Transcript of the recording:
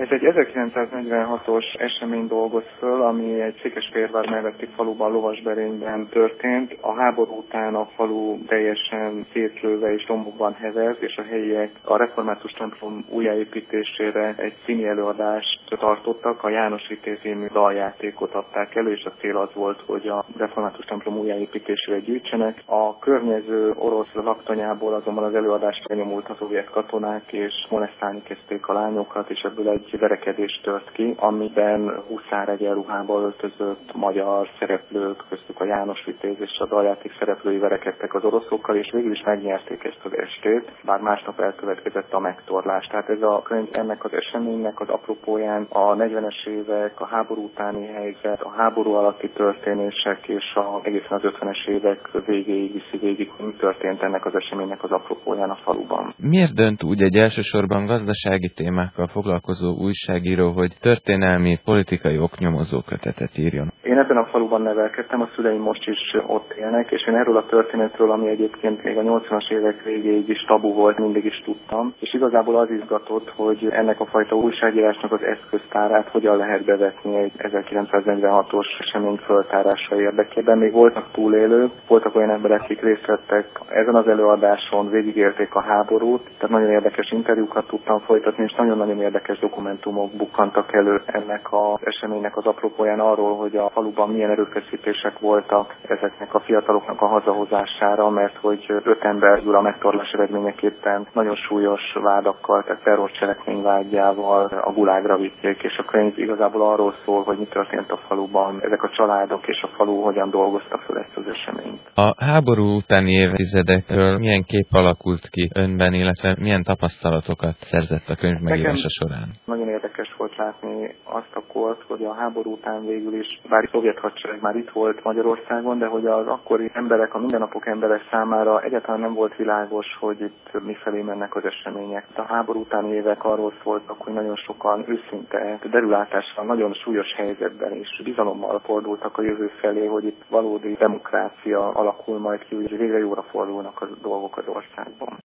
Ez egy 1946-os esemény dolgoz föl, ami egy Székesfehérvár melletti faluban, Lovasberényben történt. A háború után a falu teljesen szétlőve és dombokban hevert, és a helyiek a református templom újjáépítésére egy színi előadást tartottak, a János Vitéz című daljátékot adták elő, és a cél az volt, hogy a református templom újjáépítésére gyűjtsenek. A környező orosz laktanyából azonban az előadást elnyomult a szovjet katonák, és molesztálni kezdték a lányokat, és ebből egy verekedés tört ki, amiben huszár egyenruhába öltözött magyar szereplők, köztük a János Vitéz és a daljáték szereplői verekedtek az oroszokkal, és végül is megnyerték ezt az estét, bár másnap elkövetkezett a megtorlás. Tehát ez a könyv ennek az eseménynek az apropóján a 40-es évek, a háború utáni helyzet, a háború alatti történések és egészen az 50-es évek végéig viszi végig, hogy mi történt ennek az eseménynek az apropóján a faluban. Miért dönt úgy egy elsősorban gazdasági témákkal foglalkozó újságíró, hogy történelmi, politikai oknyomozó kötetet írjon? Én ebben a faluban nevelkedtem, a szüleim most is ott élnek, és én erről a történetről, ami egyébként még a 80-as évek végéig is tabu volt, mindig is tudtam, és igazából az izgatott, hogy ennek a fajta újságírásnak az eszköztárát hogyan lehet bevetni egy 1946-os esemény föltárása érdekében. Még voltak túlélők, voltak olyan emberek, akik részt vettek ezen az előadáson, végigélték a háborút, tehát nagyon érdekes interjúkat tudtam folytatni, és nagyon-nagyon érdekes dokumentumok bukkantak elő ennek az eseménynek az apropóján arról, hogy a faluban milyen erőfeszítések voltak ezeknek a fiataloknak a hazahozására, mert hogy 5 ember a megtorlás eredményeképpen nagyon súlyos vádakkal, tehát terrorcselekmény vágyával a gulágra vitték, és a könyv igazából arról szól, hogy mi történt a faluban, ezek a családok és a falu hogyan dolgozta fel ezt az eseményt. A háború utáni évtizedekről milyen kép alakult ki önben, illetve milyen tapasztalatokat szerzett a könyv megírása során? Nagyon érdekes volt látni azt a kort, hogy a háború után végül is, bár a szovjet hadsereg már itt volt Magyarországon, de hogy az akkori emberek, a mindennapok emberek számára egyáltalán nem volt világos, hogy itt mifelé mennek az események. A háború utáni évek arról szóltak, hogy nagyon sokan őszinte derülátással, nagyon súlyos helyzetben és bizalommal fordultak a jövő felé, hogy itt valódi demokrácia alakul majd ki, hogy végre jóra fordulnak a dolgok az országban.